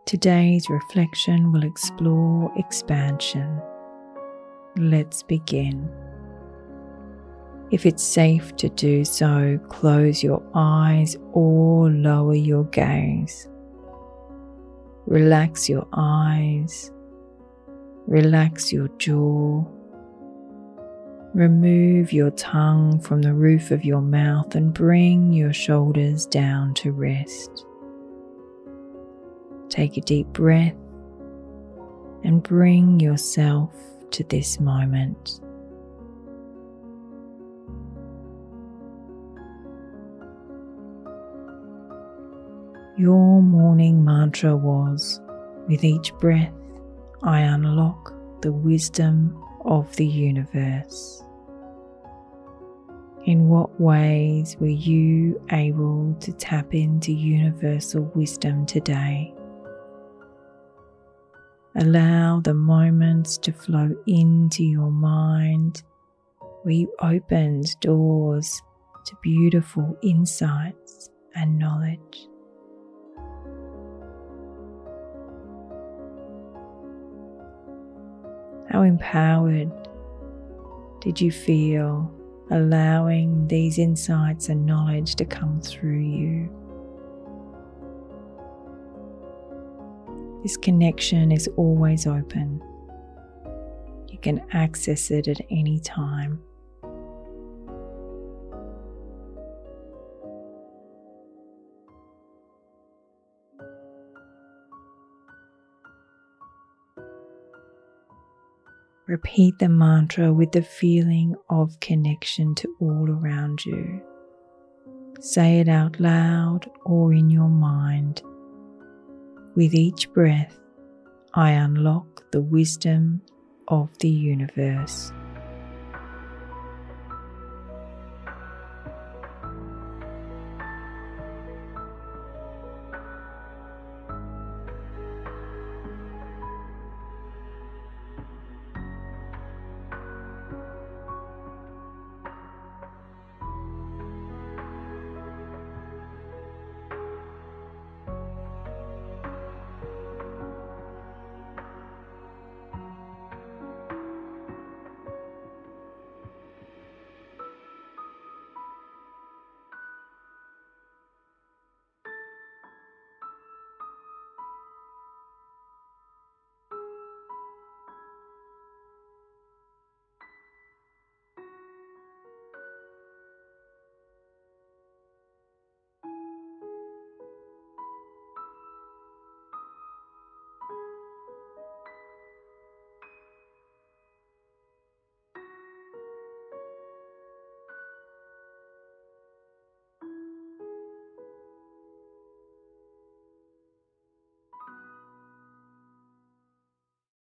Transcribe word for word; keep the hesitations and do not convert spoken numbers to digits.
Today's reflection will explore expansion. Let's begin. If it's safe to do so, close your eyes or lower your gaze. Relax your eyes. Relax your jaw. Remove your tongue from the roof of your mouth and bring your shoulders down to rest. Take a deep breath and bring yourself to this moment. Your morning mantra was, with each breath, I unlock the wisdom of the universe. In what ways were you able to tap into universal wisdom today? Allow the moments to flow into your mind where you opened doors to beautiful insights and knowledge. How empowered did you feel allowing these insights and knowledge to come through you? This connection is always open. You can access it at any time. Repeat the mantra with the feeling of connection to all around you. Say it out loud or in your mind. With each breath, I unlock the wisdom of the universe.